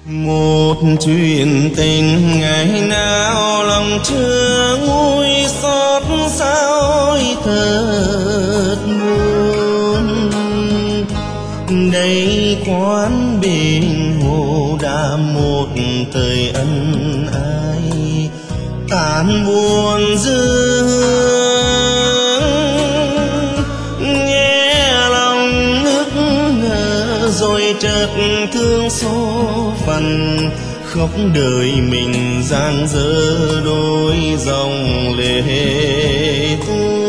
Một chuyện tình ngày nào lòng chưa nguôi xót sao thật buồn. Đây quán bên hồ đã một thời ân ái tàn buồn dương, nghe lòng nức ngỡ rồi chợt thương số phận, khóc đời mình giang dở đôi dòng lệ tuôn.